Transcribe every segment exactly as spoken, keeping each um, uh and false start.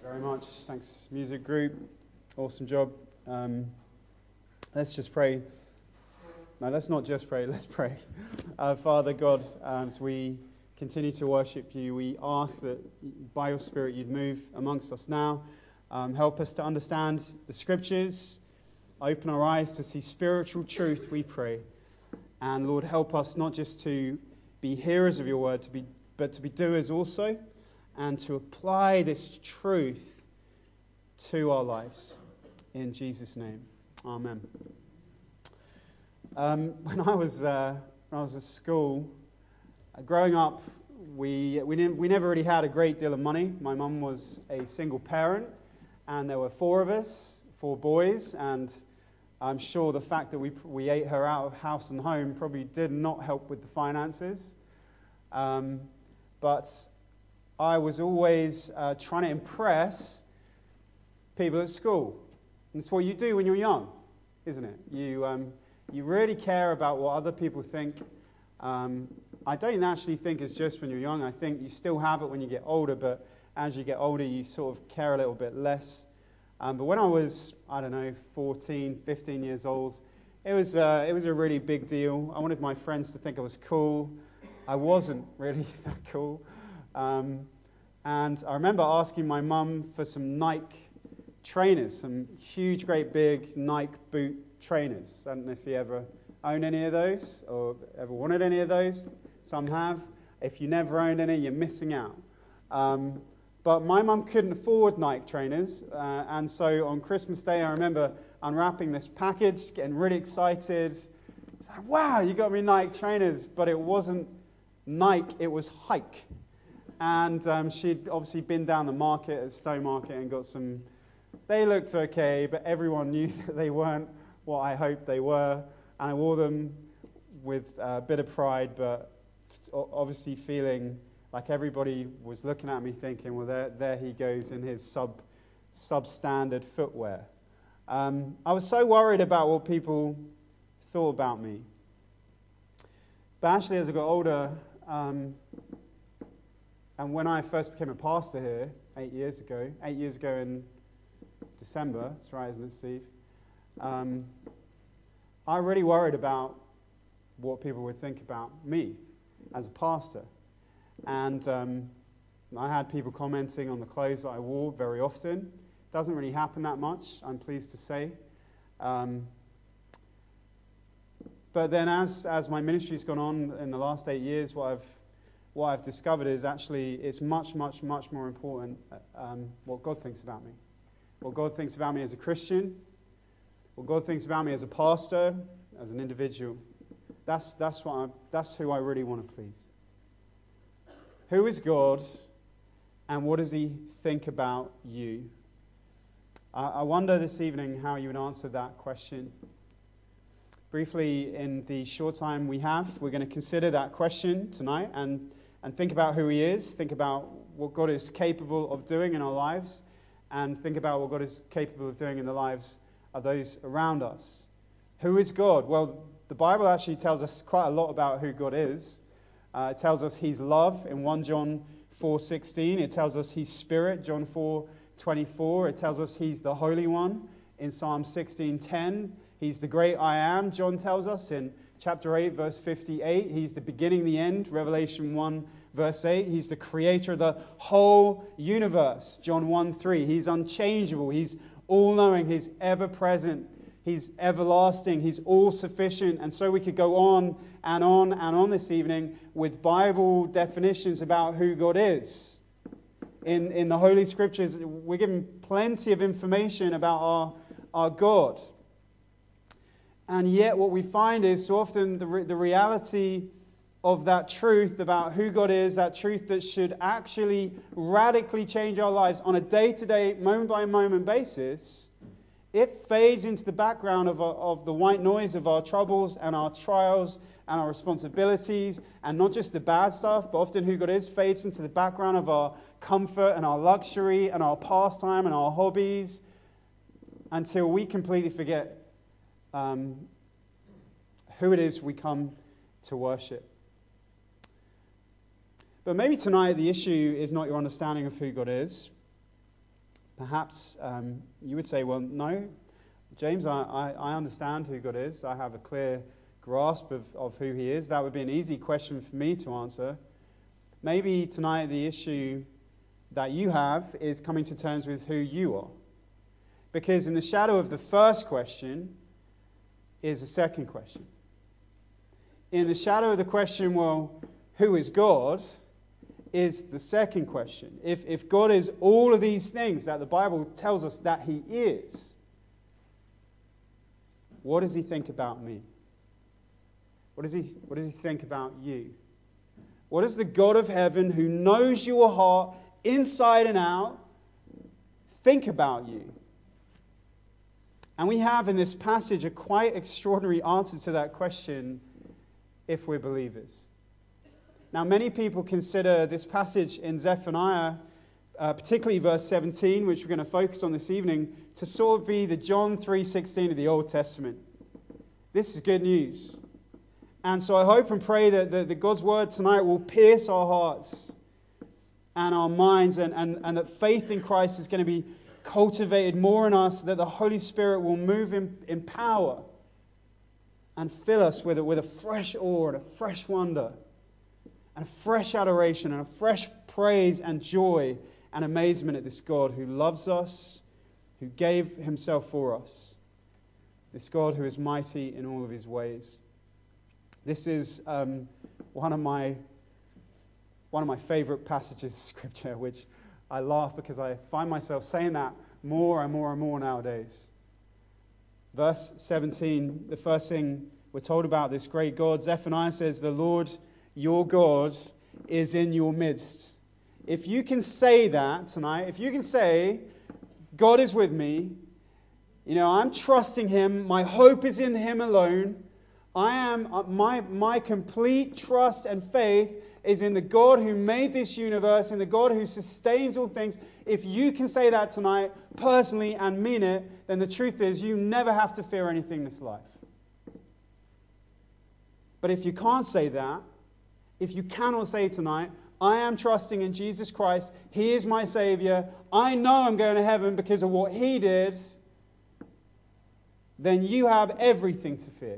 Very much. Thanks, music group. Awesome job. Um, let's just pray. No, let's not just pray. Let's pray. Uh, Father God, um, as we continue to worship you, we ask that by your Spirit you'd move amongst us now. Um, help us to understand the Scriptures. Open our eyes to see spiritual truth, we pray. And Lord, help us not just to be hearers of your word, to be, but to be doers also, and to apply this truth to our lives. In Jesus' name, amen. Um, when I was uh, when I was at school, uh, growing up, we we didn't, we never really had a great deal of money. My mum was a single parent, and there were four of us, four boys, and I'm sure the fact that we we ate her out of house and home probably did not help with the finances. Um, but I was always uh, trying to impress people at school. And it's what you do when you're young, isn't it? You um, you really care about what other people think. Um, I don't actually think it's just when you're young. I think you still have it when you get older, but as you get older, you sort of care a little bit less. Um, but when I was, I don't know, fourteen, fifteen years old, it was, uh, it was a really big deal. I wanted my friends to think I was cool. I wasn't really that cool. Um, and I remember asking my mum for some Nike trainers, some huge, great, big Nike boot trainers. I don't know if you ever own any of those or ever wanted any of those. Some have. If you never owned any, you're missing out. Um, but my mum couldn't afford Nike trainers, uh, and so on Christmas Day, I remember unwrapping this package, getting really excited. It's like, wow, you got me Nike trainers, but it wasn't Nike, it was Hike. And um, she'd obviously been down the market at Stone Market and got some. They looked okay, but everyone knew that they weren't what I hoped they were. And I wore them with a bit of pride, but obviously feeling like everybody was looking at me thinking, well, there, there he goes in his sub, substandard footwear. Um, I was so worried about what people thought about me. But actually, as I got older, um, and when I first became a pastor here, eight years ago, eight years ago in December, that's right, isn't it, Steve? Um, I really worried about what people would think about me as a pastor. And um, I had people commenting on the clothes that I wore very often. It doesn't really happen that much, I'm pleased to say. Um, but then as, as my ministry's gone on in the last eight years, what I've What I've discovered is actually it's much, much, much more important um, what God thinks about me. What God thinks about me as a Christian. What God thinks about me as a pastor, as an individual. That's, that's, what I, that's who I really want to please. Who is God and what does he think about you? I, I wonder this evening how you would answer that question. Briefly, in the short time we have, we're going to consider that question tonight and And think about who he is, think about what God is capable of doing in our lives, and think about what God is capable of doing in the lives of those around us. Who is God? Well, the Bible actually tells us quite a lot about who God is. Uh, it tells us he's love in First John four sixteen. It tells us he's spirit, John four twenty-four. It tells us he's the Holy One in Psalm sixteen ten. He's the great I am, John tells us in chapter eight, verse fifty-eight, he's the beginning, the end. Revelation one, verse eight, he's the creator of the whole universe. John one, three, he's unchangeable, he's all-knowing, he's ever-present, he's everlasting, he's all-sufficient. And so we could go on and on and on this evening with Bible definitions about who God is. In, in the Holy Scriptures, we're given plenty of information about our, our God. And yet what we find is so often the, re- the reality of that truth about who God is, that truth that should actually radically change our lives on a day-to-day, moment-by-moment basis, it fades into the background of, our, of the white noise of our troubles and our trials and our responsibilities, and not just the bad stuff, but often who God is fades into the background of our comfort and our luxury and our pastime and our hobbies until we completely forget Um, who it is we come to worship. But maybe tonight the issue is not your understanding of who God is. Perhaps um, you would say, well, no, James, I, I, I understand who God is. I have a clear grasp of, of who he is. That would be an easy question for me to answer. Maybe tonight the issue that you have is coming to terms with who you are. Because in the shadow of the first question is the second question. In the shadow of the question, well, who is God, is the second question. If, if God is all of these things that the Bible tells us that he is, what does he think about me? What does he, what does he think about you? What does the God of heaven, who knows your heart inside and out, think about you? And we have in this passage a quite extraordinary answer to that question if we're believers. Now, many people consider this passage in Zephaniah, uh, particularly verse seventeen, which we're going to focus on this evening, to sort of be the John three sixteen of the Old Testament. This is good news. And so I hope and pray that, that, that God's word tonight will pierce our hearts and our minds, and, and, and that faith in Christ is going to be cultivated more in us, that the Holy Spirit will move in, in power and fill us with a, with a fresh awe and a fresh wonder and a fresh adoration and a fresh praise and joy and amazement at this God who loves us, who gave himself for us, this God who is mighty in all of his ways. This is um, one of my one of my favorite passages of Scripture, which I laugh because I find myself saying that more and more and more nowadays. Verse seventeen, the first thing we're told about this great God, Zephaniah says, "The Lord your God is in your midst." If you can say that tonight, if you can say, God is with me, you know, I'm trusting him, my hope is in him alone, I am, my, my complete trust and faith is in the God who made this universe, in the God who sustains all things. If you can say that tonight, personally, and mean it, then the truth is you never have to fear anything in this life. But if you can't say that, if you cannot say tonight, I am trusting in Jesus Christ, he is my Savior, I know I'm going to heaven because of what he did, then you have everything to fear.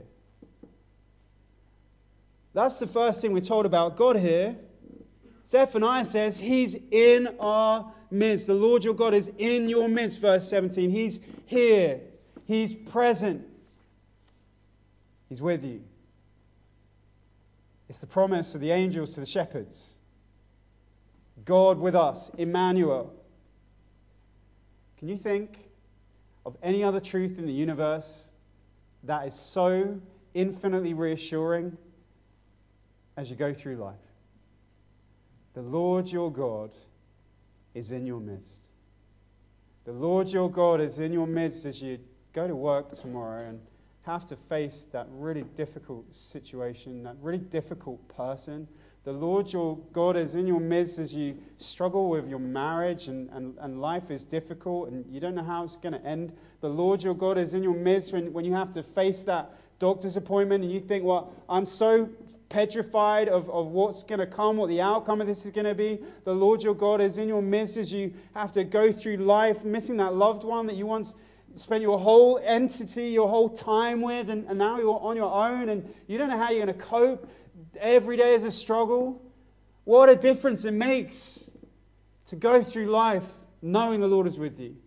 That's the first thing we're told about God here. Zephaniah says he's in our midst. The Lord your God is in your midst, verse seventeen. He's here. He's present. He's with you. It's the promise of the angels to the shepherds. God with us, Emmanuel. Can you think of any other truth in the universe that is so infinitely reassuring as you go through life? The Lord your God is in your midst. The Lord your God is in your midst as you go to work tomorrow and have to face that really difficult situation, that really difficult person. The Lord your God is in your midst as you struggle with your marriage and, and, and life is difficult and you don't know how it's going to end. The Lord your God is in your midst when, when you have to face that doctor's appointment and you think, well, I'm so petrified of, of what's going to come, what the outcome of this is going to be. The Lord your God is in your midst as you have to go through life missing that loved one that you once spent your whole entity, your whole time with, and, and now you're on your own and you don't know how you're going to cope. Every day is a struggle. What a difference it makes to go through life knowing the Lord is with you.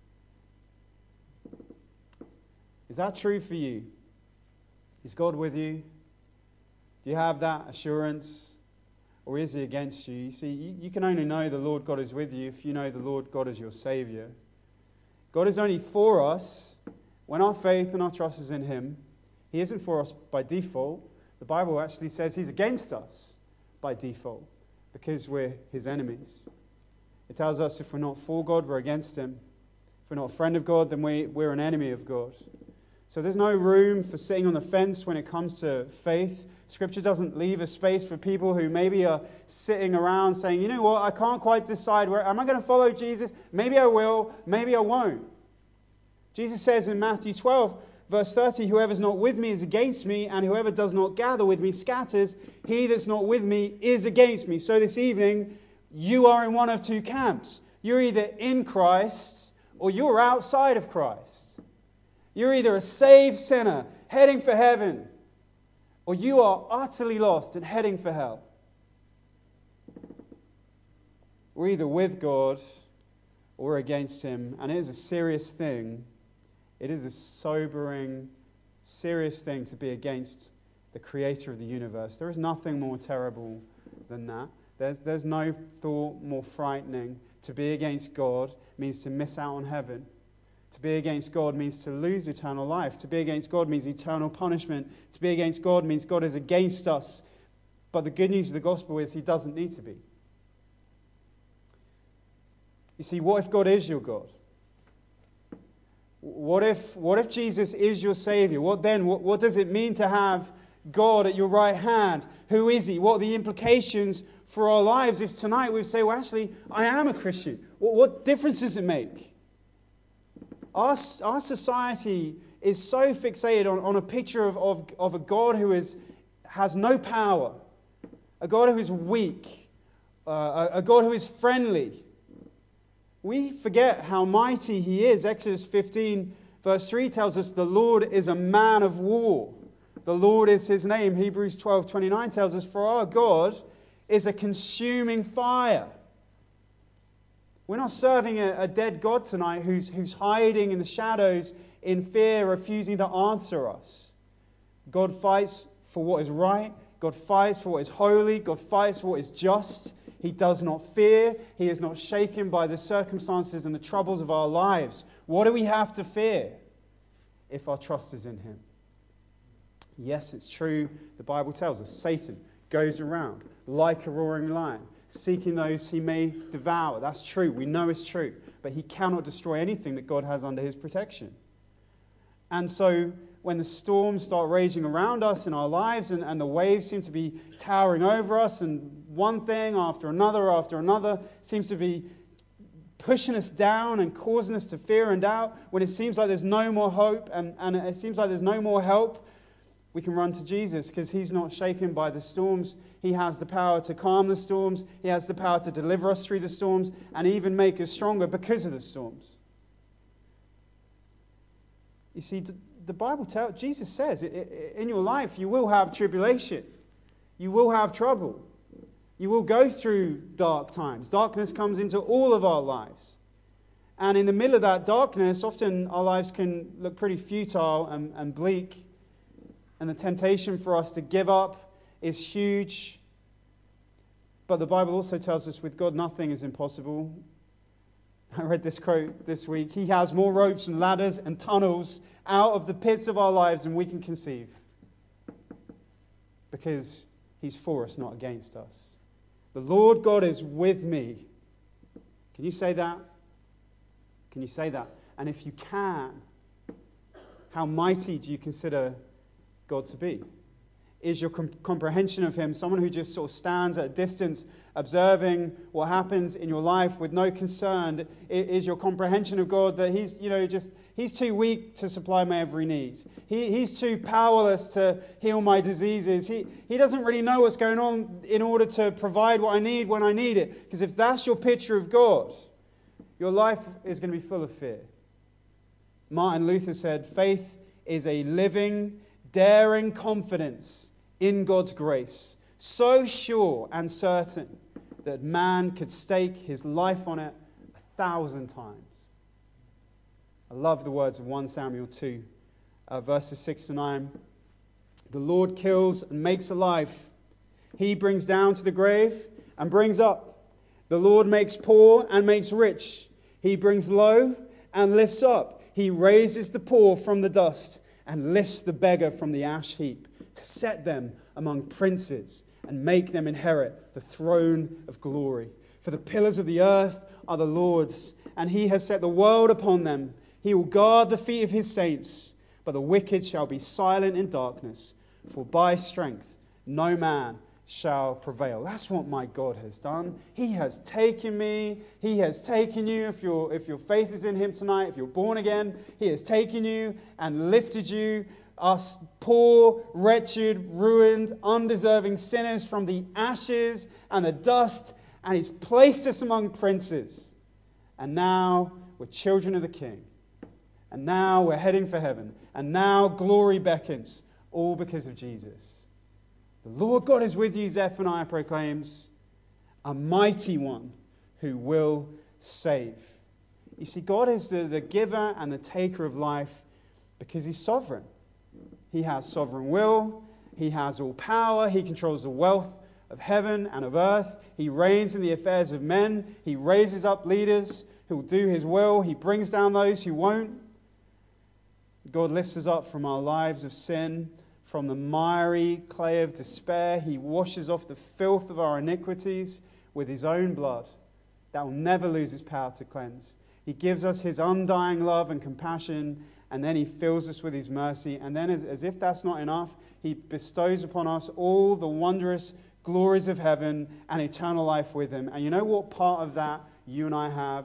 Is that true for you? Is God with you? Do you have that assurance? Or is he against you? You see, you, you can only know the Lord God is with you if you know the Lord God is your Savior. God is only for us when our faith and our trust is in him. He isn't for us by default. The Bible actually says he's against us by default because we're his enemies. It tells us if we're not for God, we're against him. If we're not a friend of God, then we, we're an enemy of God. So there's no room for sitting on the fence when it comes to faith. Scripture doesn't leave a space for people who maybe are sitting around saying, you know what, I can't quite decide, where am I going to follow Jesus? Maybe I will, maybe I won't. Jesus says in Matthew twelve, verse thirty, whoever's not with me is against me, and whoever does not gather with me scatters. He that's not with me is against me. So this evening, you are in one of two camps. You're either in Christ or you're outside of Christ. You're either a saved sinner heading for heaven, or you are utterly lost and heading for hell. We're either with God or we're against Him, and it is a serious thing. It is a sobering, serious thing to be against the Creator of the universe. There is nothing more terrible than that. There's, there's no thought more frightening. To be against God means to miss out on heaven. To be against God means to lose eternal life. To be against God means eternal punishment. To be against God means God is against us. But the good news of the gospel is He doesn't need to be. You see, what if God is your God? What if, what if Jesus is your Savior? What then? What, what does it mean to have God at your right hand? Who is He? What are the implications for our lives if tonight we say, well, actually, I am a Christian? What, what difference does it make? Our, our society is so fixated on, on a picture of, of, of a God who is, has no power, a God who is weak, uh, a, a God who is friendly. We forget how mighty He is. Exodus fifteen verse three tells us the Lord is a man of war. The Lord is His name. Hebrews twelve twenty-nine tells us, for our God is a consuming fire. We're not serving a, a dead God tonight who's, who's hiding in the shadows in fear, refusing to answer us. God fights for what is right. God fights for what is holy. God fights for what is just. He does not fear. He is not shaken by the circumstances and the troubles of our lives. What do we have to fear if our trust is in Him? Yes, it's true. The Bible tells us Satan goes around like a roaring lion, seeking those he may devour. That's true. We know it's true. But he cannot destroy anything that God has under His protection. And so when the storms start raging around us in our lives and, and the waves seem to be towering over us and one thing after another after another seems to be pushing us down and causing us to fear and doubt, when it seems like there's no more hope and, and it seems like there's no more help, we can run to Jesus because He's not shaken by the storms. He has the power to calm the storms. He has the power to deliver us through the storms and even make us stronger because of the storms. You see, the Bible tells, Jesus says, in your life you will have tribulation. You will have trouble. You will go through dark times. Darkness comes into all of our lives. And in the middle of that darkness, often our lives can look pretty futile and, and bleak. And the temptation for us to give up is huge. But the Bible also tells us with God nothing is impossible. I read this quote this week. He has more ropes and ladders and tunnels out of the pits of our lives than we can conceive. Because He's for us, not against us. The Lord God is with me. Can you say that? Can you say that? And if you can, how mighty do you consider God to be? Is your comp- comprehension of Him someone who just sort of stands at a distance observing what happens in your life with no concern? Is your comprehension of God that He's, you know, just He's too weak to supply my every need? He, he's too powerless to heal my diseases. He, he doesn't really know what's going on in order to provide what I need when I need it. Because if that's your picture of God, your life is going to be full of fear. Martin Luther said, faith is a living, daring confidence in God's grace, so sure and certain that man could stake his life on it a thousand times. I love the words of First Samuel two, uh, verses six to nine. The Lord kills and makes alive. He brings down to the grave and brings up. The Lord makes poor and makes rich. He brings low and lifts up. He raises the poor from the dust and lifts the beggar from the ash heap, to set them among princes and make them inherit the throne of glory. For the pillars of the earth are the Lord's, and He has set the world upon them. He will guard the feet of His saints, but the wicked shall be silent in darkness, for by strength no man shall prevail. That's what my God has done. He has taken me. He has taken you. If your if your faith is in Him tonight, if you're born again, He has taken you and lifted you, us poor, wretched, ruined, undeserving sinners, from the ashes and the dust, and He's placed us among princes And now we're children of the King. And now we're heading for heaven. And now glory beckons, all because of Jesus. The Lord God is with you, Zephaniah proclaims, a mighty one who will save. You see, God is the, the giver and the taker of life because he's sovereign. He has sovereign will. He has all power. He controls the wealth of heaven and of earth. He reigns in the affairs of men. He raises up leaders who will do his will. He brings down those who won't. God lifts us up from our lives of sin, from the miry clay of despair. He washes off the filth of our iniquities with his own blood that will never lose its power to cleanse. He gives us his undying love and compassion, and then he fills us with his mercy. And then, as, as if that's not enough, he bestows upon us all the wondrous glories of heaven and eternal life with him. And you know what part of that you and I have?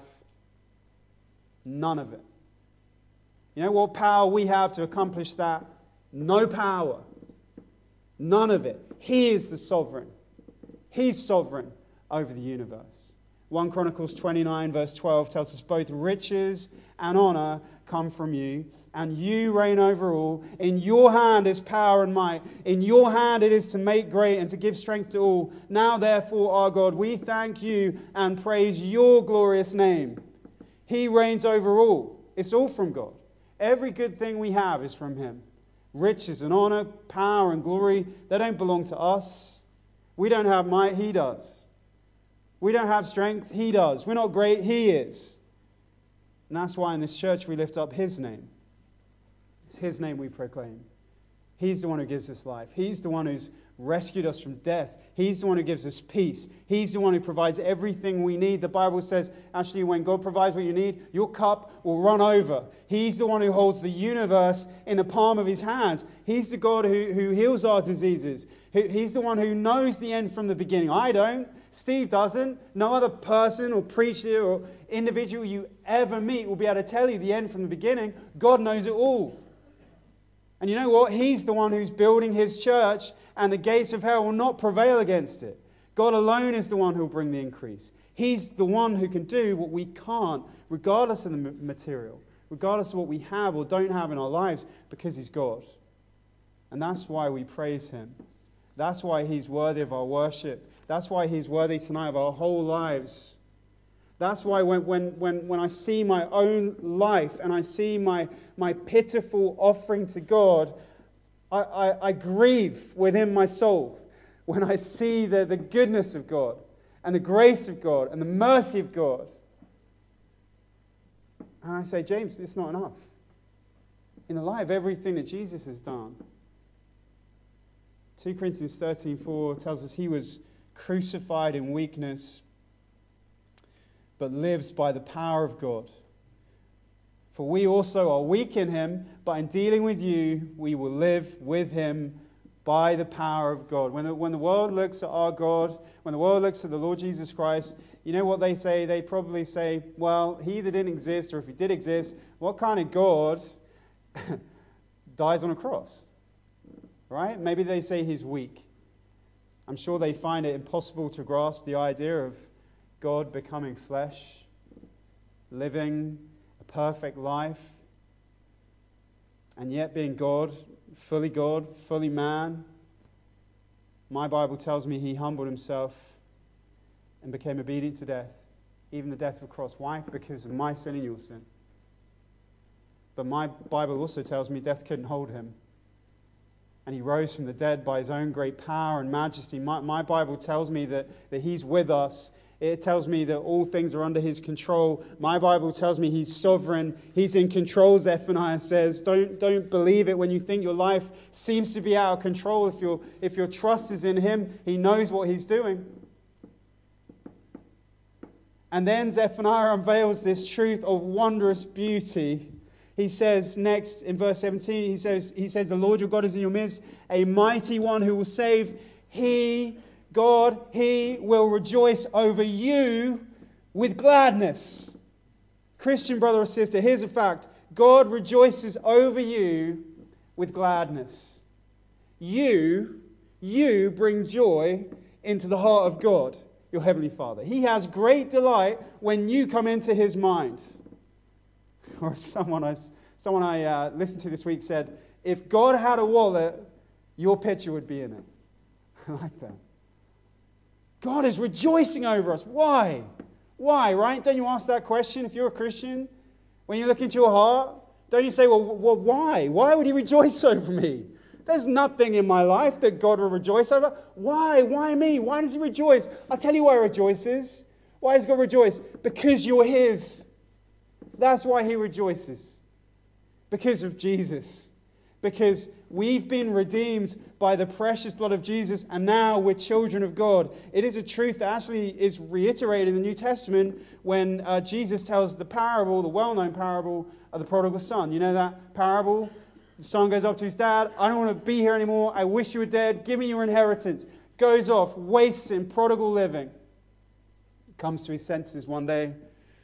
None of it. You know what power we have to accomplish that? No power. None of it. He is the sovereign. He's sovereign over the universe. First Chronicles twenty-nine verse twelve tells us both riches and honor come from you, and you reign over all. In your hand is power and might. In your hand it is to make great and to give strength to all. Now therefore, our God, we thank you and praise your glorious name. He reigns over all. It's all from God. Every good thing we have is from him. Riches and honor, power and glory, they don't belong to us. We don't have might, he does. We don't have strength, he does. We're not great, he is. And that's why in this church we lift up his name. It's his name we proclaim. He's the one who gives us life. He's the one who's rescued us from death. He's the one who gives us peace. He's the one who provides everything we need. The Bible says, actually, when God provides what you need, your cup will run over. He's the one who holds the universe in the palm of his hands. He's the God who, who heals our diseases. He's the one who knows the end from the beginning. I don't. Steve doesn't. No other person or preacher or individual you ever meet will be able to tell you the end from the beginning. God knows it all. And you know what? He's the one who's building his church, and the gates of hell will not prevail against it. God alone is the one who will bring the increase. He's the one who can do what we can't, regardless of the material, regardless of what we have or don't have in our lives, because he's God. And that's why we praise him. That's why he's worthy of our worship. That's why he's worthy tonight of our whole lives. That's why when, when, when, when I see my own life and I see my, my pitiful offering to God, I, I, I grieve within my soul when I see the, the goodness of God and the grace of God and the mercy of God. And I say, James, it's not enough. In the light of everything that Jesus has done. Second Corinthians thirteen four tells us he was crucified in weakness, but lives by the power of God. For we also are weak in him, but in dealing with you, we will live with him by the power of God. When the, when the world looks at our God, when the world looks at the Lord Jesus Christ, you know what they say? They probably say, well, he either didn't exist, or if he did exist, what kind of God dies on a cross? Right? Maybe they say he's weak. I'm sure they find it impossible to grasp the idea of God becoming flesh, living a perfect life, and yet being God, fully God, fully man. My Bible tells me he humbled himself and became obedient to death, even the death of a cross. Why? Because of my sin and your sin. But my Bible also tells me death couldn't hold him. And he rose from the dead by his own great power and majesty. My, my Bible tells me that, that he's with us. It tells me that all things are under his control. My Bible tells me he's sovereign. He's in control, Zephaniah says. Don't, don't believe it when you think your life seems to be out of control. If, your if your trust is in him, he knows what he's doing. And then Zephaniah unveils this truth of wondrous beauty. He says next in verse seventeen, he says, he says, the Lord your God is in your midst, a mighty one who will save. He, God, he will rejoice over you with gladness. Christian brother or sister, here's a fact. God rejoices over you with gladness. You, you bring joy into the heart of God. your heavenly Father. He has great delight when you come into his mind. Or someone I, someone I uh, listened to this week said, if God had a wallet, your picture would be in it. I like that. God is rejoicing over us. Why? Why, right? Don't you ask that question if you're a Christian? When you look into your heart, don't you say, well, well, why? Why would he rejoice over me? There's nothing in my life that God will rejoice over. Why? Why me? Why does he rejoice? I'll tell you why he rejoices. Why does God rejoice? Because you're his. That's why he rejoices. Because of Jesus. Because we've been redeemed by the precious blood of Jesus, and now we're children of God. It is a truth that actually is reiterated in the New Testament when uh, Jesus tells the parable, the well-known parable of the prodigal son. You know that parable? The son goes up to his dad, I don't want to be here anymore, I wish you were dead, give me your inheritance. Goes off, wastes in prodigal living. Comes to his senses one day.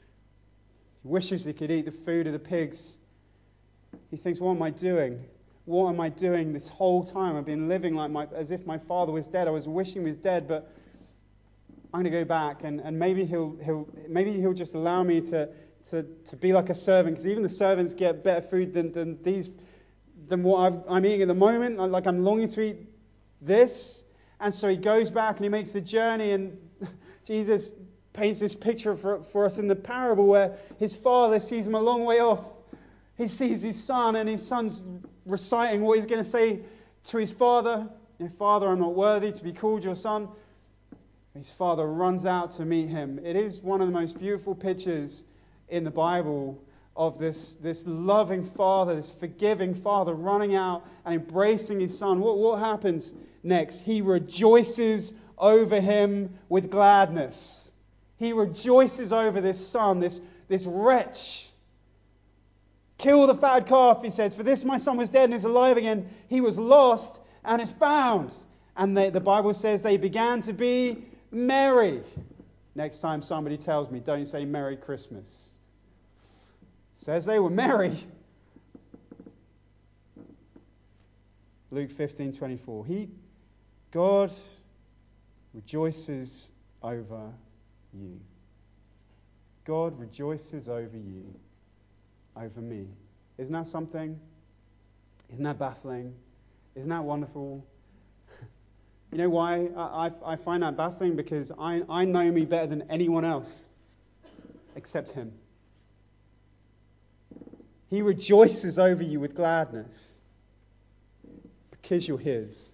He wishes he could eat the food of the pigs. He thinks, what am I doing? What am I doing this whole time? I've been living like my, as if my father was dead. I was wishing he was dead, but I'm going to go back, and, and maybe he'll he'll maybe he'll just allow me to to, to be like a servant, because even the servants get better food than than these than what I've, I'm eating at the moment. Like I'm longing to eat this, and so he goes back and he makes the journey, and Jesus paints this picture for for us in the parable where his father sees him a long way off. He sees his son, and his son's reciting what he's going to say to his father. Father, I'm not worthy to be called your son. His father runs out to meet him. It is one of the most beautiful pictures in the Bible of this, this loving father, this forgiving father running out and embracing his son. What, what happens next? He rejoices over him with gladness. He rejoices over this son, this, this wretch. Kill the fatted calf, he says, for this my son was dead and is alive again. He was lost and is found. And they, the Bible says they began to be merry. Next time somebody tells me, don't say Merry Christmas. It says they were merry. Luke fifteen twenty-four. He, God rejoices over you. God rejoices over you. Over me. Isn't that something? Isn't that baffling? Isn't that wonderful? You know why I, I, I find that baffling? Because I, I know me better than anyone else except him. He rejoices over you with gladness because you're his.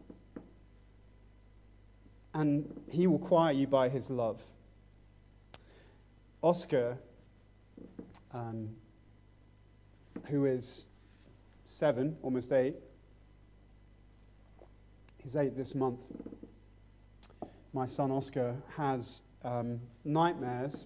And he will quiet you by his love. Oscar, um, who is seven, almost eight. He's eight this month. My son Oscar has um, nightmares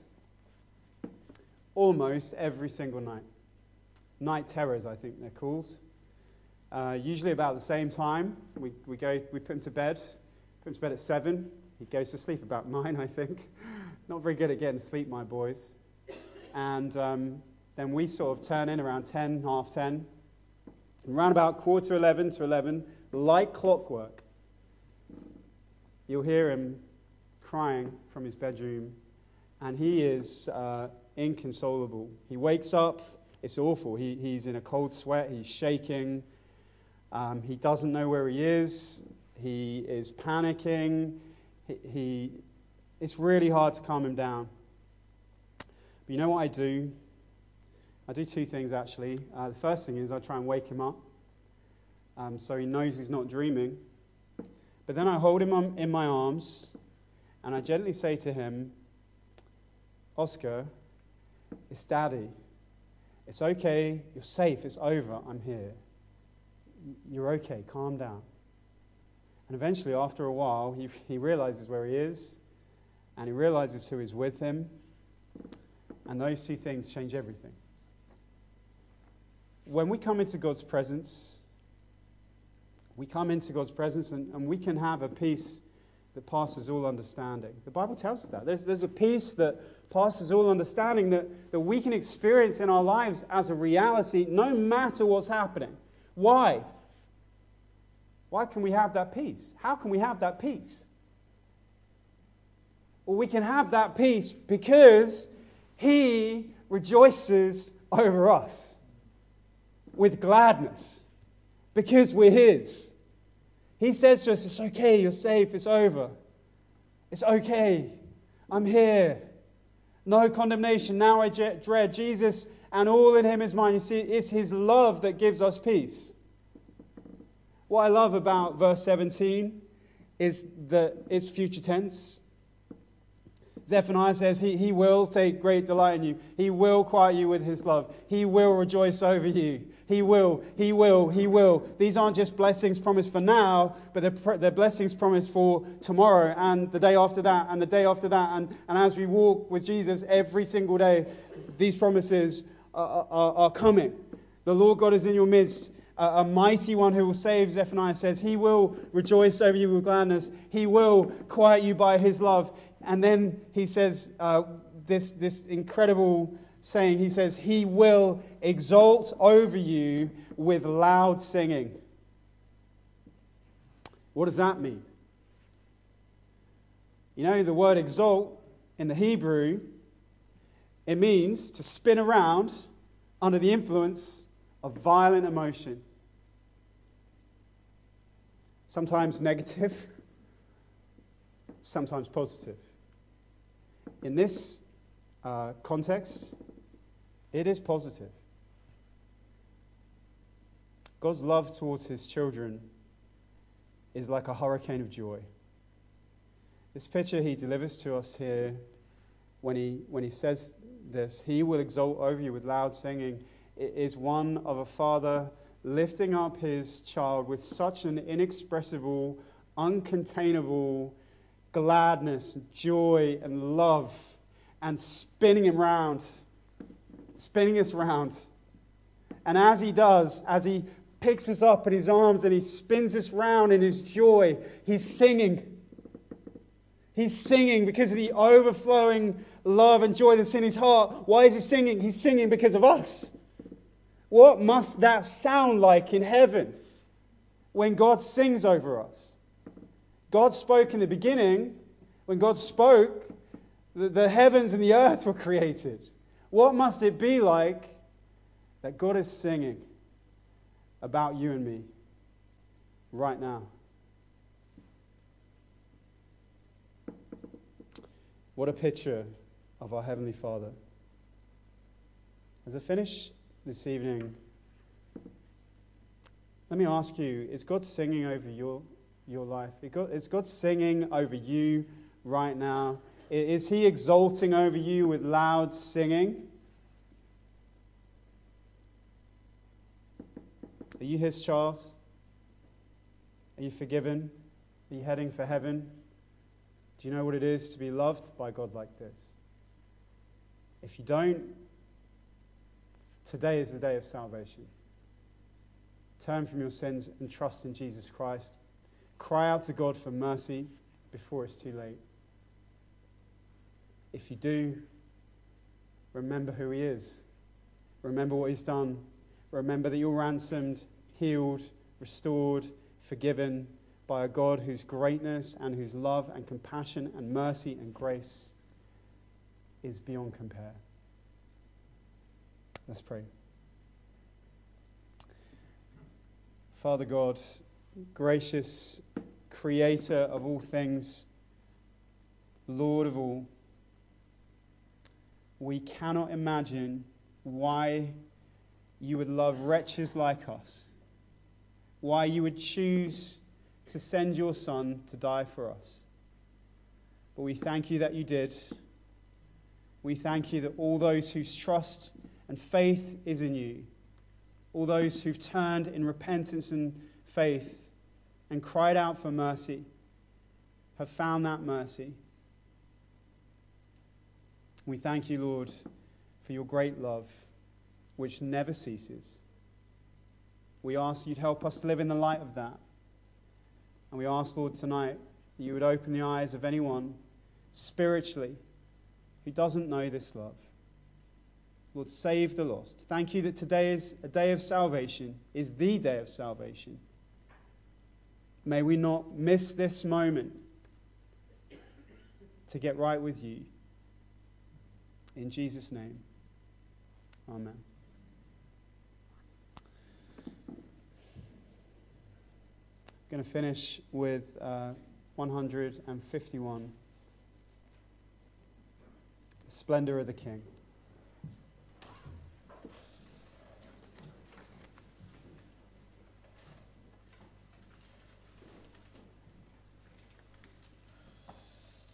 almost every single night. Night terrors, I think they're called. Uh, usually about the same time. We, we go, we put him to bed. Put him to bed at seven. He goes to sleep about nine, I think. Not very good at getting sleep, my boys. And um, then we sort of turn in around ten, half ten. Around about quarter eleven to eleven, like clockwork, you'll hear him crying from his bedroom, and he is uh, inconsolable. He wakes up, it's awful. He, he's in a cold sweat, he's shaking, um, he doesn't know where he is, he is panicking, he, he it's really hard to calm him down. But you know what I do? I do two things, actually. Uh, the first thing is I try and wake him up um, so he knows he's not dreaming. But then I hold him on, in my arms, and I gently say to him, Oscar, it's Daddy. It's okay. You're safe. It's over. I'm here. You're okay. Calm down. And eventually, after a while, he, he realizes where he is, and he realizes who is with him, and those two things change everything. When we come into God's presence, we come into God's presence and, and we can have a peace that passes all understanding. The Bible tells us that. There's, there's a peace that passes all understanding that, that we can experience in our lives as a reality no matter what's happening. Why? Why can we have that peace? How can we have that peace? Well, we can have that peace because he rejoices over us with gladness because we're his. He says to us, it's okay, you're safe, it's over. It's okay, I'm here. No condemnation, now I dread Jesus, and all in him is mine. You see, it's his love that gives us peace. What I love about verse seventeen is that it's future tense. Zephaniah says he, he will take great delight in you. He will quiet you with his love. He will rejoice over you. He will, he will, he will. These aren't just blessings promised for now, but they're, they're blessings promised for tomorrow and the day after that and the day after that. And, and as we walk with Jesus every single day, these promises are, are, are coming. The Lord God is in your midst, a, a mighty one who will save. Zephaniah says he will rejoice over you with gladness. He will quiet you by his love. And then he says uh, this, this incredible saying, he says, he will exalt over you with loud singing. What does that mean? You know, the word exalt in the Hebrew, it means to spin around under the influence of violent emotion. Sometimes negative, sometimes positive. In this uh, context, it is positive. God's love towards his children is like a hurricane of joy. This picture he delivers to us here, when he, when he says this, he will exult over you with loud singing, it is one of a father lifting up his child with such an inexpressible, uncontainable gladness, joy, and love, and spinning him round, spinning us round. And as he does, as he picks us up in his arms and he spins us round in his joy, he's singing. He's singing because of the overflowing love and joy that's in his heart. Why is he singing? He's singing because of us. What must that sound like in heaven when God sings over us? God spoke in the beginning. When God spoke, the, the heavens and the earth were created. What must it be like that God is singing about you and me right now? What a picture of our Heavenly Father. As I finish this evening, let me ask you, is God singing over your your life? Is God singing over you right now? Is he exulting over you with loud singing? Are you his child? Are you forgiven? Are you heading for heaven? Do you know what it is to be loved by God like this? If you don't, today is the day of salvation. Turn from your sins and trust in Jesus Christ. Cry out to God for mercy before it's too late. If you do, remember who he is. Remember what he's done. Remember that you're ransomed, healed, restored, forgiven by a God whose greatness and whose love and compassion and mercy and grace is beyond compare. Let's pray. Father God, gracious creator of all things, Lord of all, we cannot imagine why you would love wretches like us, why you would choose to send your Son to die for us. But we thank you that you did. We thank you that all those whose trust and faith is in you, all those who've turned in repentance and faith and cried out for mercy, have found that mercy. We thank you, Lord, for your great love, which never ceases. We ask you'd help us to live in the light of that. And we ask, Lord, tonight that you would open the eyes of anyone spiritually who doesn't know this love. Lord, save the lost. Thank you that today is a day of salvation, is the day of salvation. May we not miss this moment to get right with you. In Jesus' name, amen. I'm going to finish with uh, one hundred fifty-one. The Splendor of the King.